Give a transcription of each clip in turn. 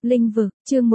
Linh vực, chương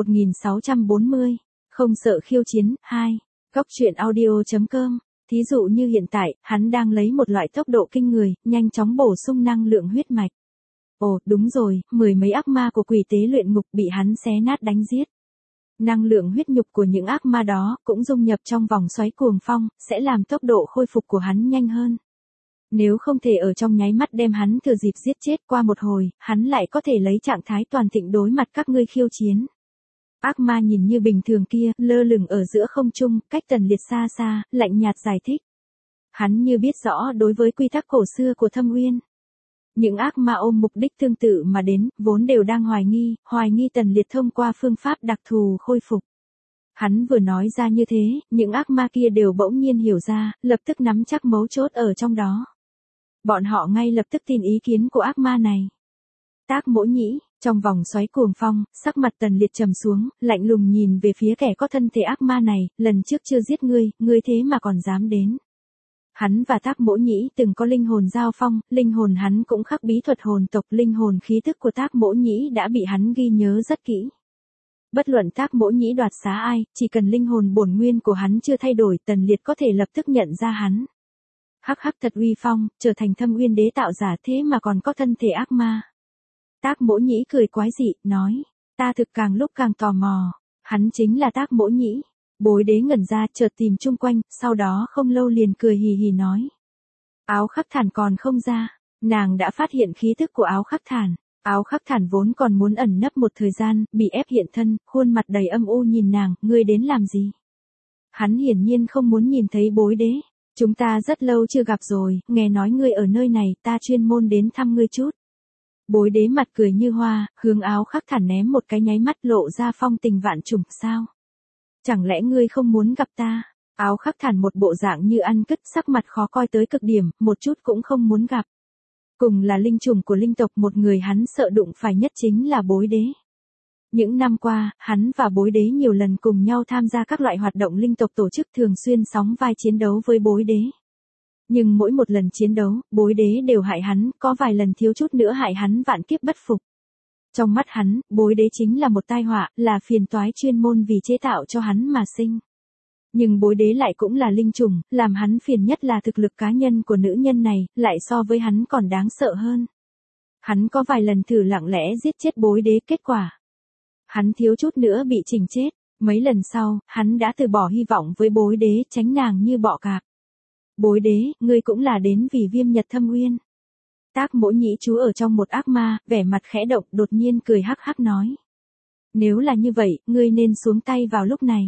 1640. Không sợ khiêu chiến, 2. Góc truyện audio.com. Thí dụ như hiện tại, hắn đang lấy một loại tốc độ kinh người, nhanh chóng bổ sung năng lượng huyết mạch. Ồ, đúng rồi, mười mấy ác ma của quỷ tế luyện ngục bị hắn xé nát đánh giết. Năng lượng huyết nhục của những ác ma đó cũng dung nhập trong vòng xoáy cuồng phong, sẽ làm tốc độ khôi phục của hắn nhanh hơn. Nếu không thể ở trong nháy mắt đem hắn thừa dịp giết chết, qua một hồi, hắn lại có thể lấy trạng thái toàn thịnh đối mặt các ngươi khiêu chiến. Ác ma nhìn như bình thường kia, lơ lửng ở giữa không trung, cách Tần Liệt xa xa, lạnh nhạt giải thích. Hắn như biết rõ đối với quy tắc cổ xưa của Thâm Uyên. Những ác ma ôm mục đích tương tự mà đến, vốn đều đang hoài nghi Tần Liệt thông qua phương pháp đặc thù khôi phục. Hắn vừa nói ra như thế, những ác ma kia đều bỗng nhiên hiểu ra, lập tức nắm chắc mấu chốt ở trong đó. Bọn họ ngay lập tức tin ý kiến của ác ma này. Tác Mỗ Nhĩ, trong vòng xoáy cuồng phong, sắc mặt Tần Liệt trầm xuống, lạnh lùng nhìn về phía kẻ có thân thể ác ma này, lần trước chưa giết ngươi thế mà còn dám đến. Hắn và Tác Mỗ Nhĩ từng có linh hồn giao phong, linh hồn hắn cũng khắc bí thuật hồn tộc, linh hồn khí tức của Tác Mỗ Nhĩ đã bị hắn ghi nhớ rất kỹ. Bất luận Tác Mỗ Nhĩ đoạt xá ai, chỉ cần linh hồn bổn nguyên của hắn chưa thay đổi, Tần Liệt có thể lập tức nhận ra hắn. Hắc hắc, thật uy phong, trở thành Thâm Uyên đế tạo giả thế mà còn có thân thể ác ma. Tác Mỗ Nhĩ cười quái dị, nói, ta thực càng lúc càng tò mò, hắn chính là Tác Mỗ Nhĩ. Bối đế ngẩn ra, chợt tìm chung quanh, sau đó không lâu liền cười hì hì nói. Áo Khắc Thản còn không ra, nàng đã phát hiện khí thức của Áo Khắc Thản. Áo Khắc Thản vốn còn muốn ẩn nấp một thời gian, bị ép hiện thân, khuôn mặt đầy âm u nhìn nàng, ngươi đến làm gì? Hắn hiển nhiên không muốn nhìn thấy bối đế. Chúng ta rất lâu chưa gặp rồi, nghe nói ngươi ở nơi này, ta chuyên môn đến thăm ngươi chút. Bối đế mặt cười như hoa, hướng Áo Khắc Thản ném một cái nháy mắt lộ ra phong tình vạn trùng, sao? Chẳng lẽ ngươi không muốn gặp ta? Áo Khắc Thản một bộ dạng như ăn cứt, sắc mặt khó coi tới cực điểm, một chút cũng không muốn gặp. Cùng là linh trùng của linh tộc, một người hắn sợ đụng phải nhất chính là bối đế. Những năm qua, hắn và bối đế nhiều lần cùng nhau tham gia các loại hoạt động linh tộc tổ chức, thường xuyên sóng vai chiến đấu với bối đế. Nhưng mỗi một lần chiến đấu, bối đế đều hại hắn, có vài lần thiếu chút nữa hại hắn vạn kiếp bất phục. Trong mắt hắn, bối đế chính là một tai họa, là phiền toái chuyên môn vì chế tạo cho hắn mà sinh. Nhưng bối đế lại cũng là linh trùng, làm hắn phiền nhất là thực lực cá nhân của nữ nhân này, lại so với hắn còn đáng sợ hơn. Hắn có vài lần thử lặng lẽ giết chết bối đế, kết quả hắn thiếu chút nữa bị chỉnh chết. Mấy lần sau, hắn đã từ bỏ hy vọng với bối đế, tránh nàng như bọ cạp. Bối đế, ngươi cũng là đến vì Viêm Nhật Thâm Uyên. Tác Mỗ Nhĩ trú ở trong một ác ma, vẻ mặt khẽ động, đột nhiên cười hắc hắc nói. Nếu là như vậy, ngươi nên xuống tay vào lúc này.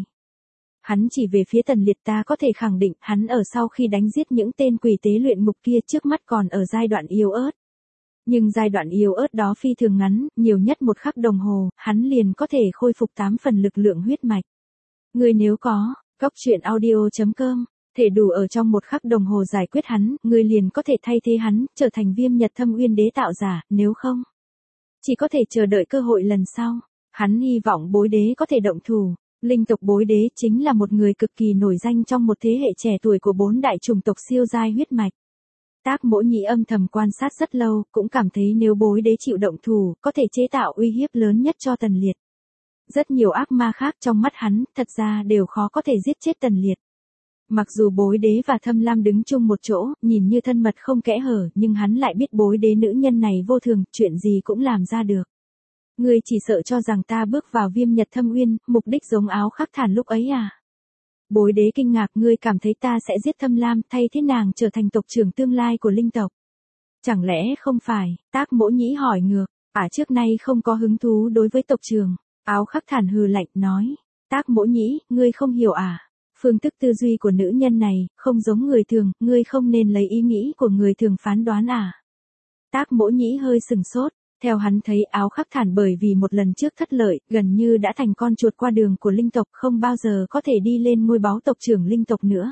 Hắn chỉ về phía Tần Liệt, ta có thể khẳng định, hắn ở sau khi đánh giết những tên quỷ tế luyện ngục kia trước mắt còn ở giai đoạn yếu ớt. Nhưng giai đoạn yếu ớt đó phi thường ngắn, nhiều nhất 1 khắc đồng hồ, hắn liền có thể khôi phục 8 phần lực lượng huyết mạch. Ngươi nếu có, góc truyện audio.com, thể đủ ở trong 1 khắc đồng hồ giải quyết hắn, ngươi liền có thể thay thế hắn, trở thành Viêm Nhật Thâm Uyên đế tạo giả, nếu không, chỉ có thể chờ đợi cơ hội lần sau. Hắn hy vọng bối đế có thể động thủ. Linh tộc bối đế chính là một người cực kỳ nổi danh trong một thế hệ trẻ tuổi của 4 đại chủng tộc siêu giai huyết mạch. Tác Mỗ Nhĩ âm thầm quan sát rất lâu, cũng cảm thấy nếu bối đế chịu động thủ, có thể chế tạo uy hiếp lớn nhất cho Tần Liệt. Rất nhiều ác ma khác trong mắt hắn, thật ra đều khó có thể giết chết Tần Liệt. Mặc dù bối đế và Thâm Lam đứng chung một chỗ, nhìn như thân mật không kẽ hở, nhưng hắn lại biết bối đế nữ nhân này vô thường, chuyện gì cũng làm ra được. Ngươi chỉ sợ cho rằng ta bước vào Viêm Nhật Thâm Uyên, mục đích giống Áo Khắc Thản lúc ấy à? Bối đế kinh ngạc, ngươi cảm thấy ta sẽ giết Thâm Lam, thay thế nàng trở thành tộc trưởng tương lai của linh tộc? Chẳng lẽ không phải? Tác Mỗ Nhĩ hỏi ngược, trước nay không có hứng thú đối với tộc trưởng. Áo Khắc Thản hừ lạnh, nói, Tác Mỗ Nhĩ, ngươi không hiểu à? Phương thức tư duy của nữ nhân này, không giống người thường, ngươi không nên lấy ý nghĩ của người thường phán đoán à? Tác Mỗ Nhĩ hơi sừng sốt. Theo hắn thấy, Áo Khắc Thản bởi vì một lần trước thất lợi, gần như đã thành con chuột qua đường của linh tộc, không bao giờ có thể đi lên ngôi báu tộc trưởng linh tộc nữa.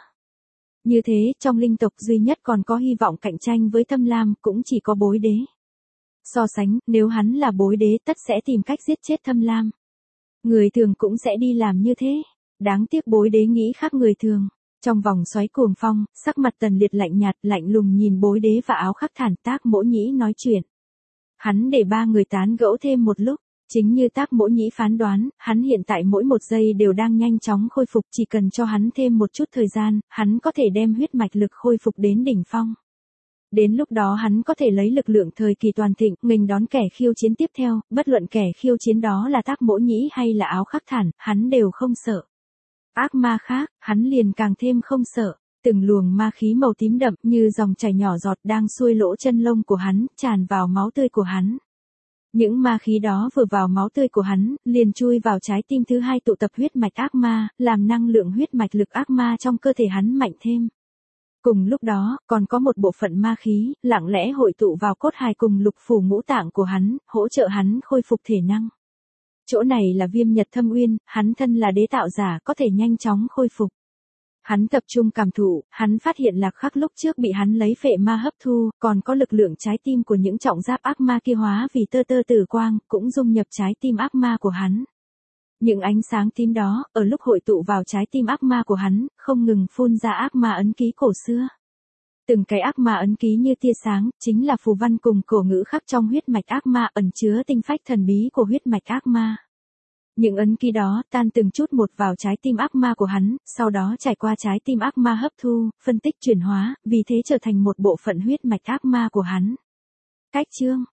Như thế, trong linh tộc duy nhất còn có hy vọng cạnh tranh với Thâm Lam, cũng chỉ có bối đế. So sánh, nếu hắn là bối đế, tất sẽ tìm cách giết chết Thâm Lam. Người thường cũng sẽ đi làm như thế. Đáng tiếc bối đế nghĩ khác người thường. Trong vòng xoáy cuồng phong, sắc mặt Tần Liệt lạnh nhạt, lạnh lùng nhìn bối đế và Áo Khắc Thản. Tác Mỗ Nhĩ nói chuyện. Hắn để 3 người tán gẫu thêm một lúc, Chính như Tác Mỗ Nhĩ phán đoán, hắn hiện tại mỗi một giây đều đang nhanh chóng khôi phục, chỉ cần cho hắn thêm một chút thời gian, hắn có thể đem huyết mạch lực khôi phục đến đỉnh phong. Đến lúc đó hắn có thể lấy lực lượng thời kỳ toàn thịnh, nghênh đón kẻ khiêu chiến tiếp theo, bất luận kẻ khiêu chiến đó là Tác Mỗ Nhĩ hay là Áo Khắc Thản, hắn đều không sợ. Ác ma khác, hắn liền càng thêm không sợ. Từng luồng ma khí màu tím đậm như dòng chảy nhỏ giọt đang xuôi lỗ chân lông của hắn, tràn vào máu tươi của hắn. Những ma khí đó vừa vào máu tươi của hắn, liền chui vào trái tim thứ hai tụ tập huyết mạch ác ma, làm năng lượng huyết mạch lực ác ma trong cơ thể hắn mạnh thêm. Cùng lúc đó, còn có một bộ phận ma khí, lặng lẽ hội tụ vào cốt hài cùng lục phủ ngũ tạng của hắn, hỗ trợ hắn khôi phục thể năng. Chỗ này là Viêm Nhật Thâm Uyên, hắn thân là đế tạo giả có thể nhanh chóng khôi phục. Hắn tập trung cảm thụ, hắn phát hiện Lạc Khắc lúc trước bị hắn lấy phệ ma hấp thu, còn có lực lượng trái tim của những trọng giáp ác ma kia hóa vì tơ tơ tử quang, cũng dung nhập trái tim ác ma của hắn. Những ánh sáng tím đó, ở lúc hội tụ vào trái tim ác ma của hắn, không ngừng phun ra ác ma ấn ký cổ xưa. Từng cái ác ma ấn ký như tia sáng, chính là phù văn cùng cổ ngữ khắc trong huyết mạch ác ma ẩn chứa tinh phách thần bí của huyết mạch ác ma. Những ấn ký đó tan từng chút một vào trái tim ác ma của hắn, sau đó trải qua trái tim ác ma hấp thu, phân tích chuyển hóa, vì thế trở thành một bộ phận huyết mạch ác ma của hắn. Cách chương